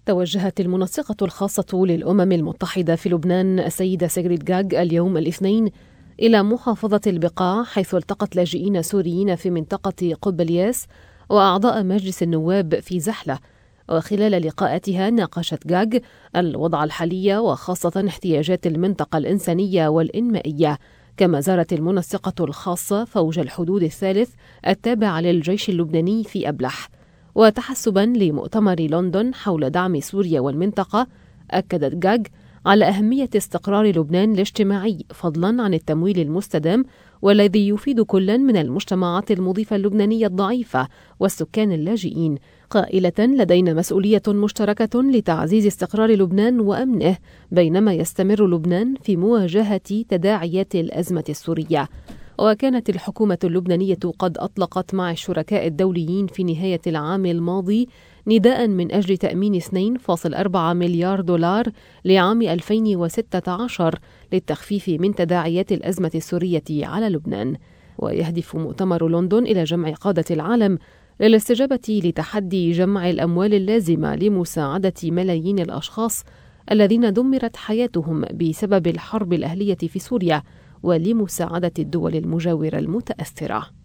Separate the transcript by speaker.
Speaker 1: توجهت المنسقة الخاصة للأمم المتحدة في لبنان السيدة سيغريد غاغ اليوم الاثنين إلى محافظة البقاع، حيث التقت لاجئين سوريين في منطقة قب الياس وأعضاء مجلس النواب في زحلة. وخلال لقاءاتها ناقشت غاغ الوضع الحالي وخاصة احتياجات المنطقة الإنسانية والإنمائية. كما زارت المنسقة الخاصة فوج الحدود الثالث التابع للجيش اللبناني في أبلح. وتحسبا لمؤتمر لندن حول دعم سوريا والمنطقة، أكدت غاغ على أهمية استقرار لبنان الاجتماعي فضلا عن التمويل المستدام، والذي يفيد كلا من المجتمعات المضيفة اللبنانية الضعيفة والسكان اللاجئين، قائلة: لدينا مسؤولية مشتركة لتعزيز استقرار لبنان وأمنه بينما يستمر لبنان في مواجهة تداعيات الأزمة السورية. وكانت الحكومة اللبنانية قد أطلقت مع الشركاء الدوليين في نهاية العام الماضي نداء من أجل تأمين 2.4 مليار دولار لعام 2016 للتخفيف من تداعيات الأزمة السورية على لبنان. ويهدف مؤتمر لندن إلى جمع قادة العالم للاستجابة لتحدي جمع الأموال اللازمة لمساعدة ملايين الأشخاص الذين دمرت حياتهم بسبب الحرب الأهلية في سوريا، ولمساعدة الدول المجاورة المتأثرة.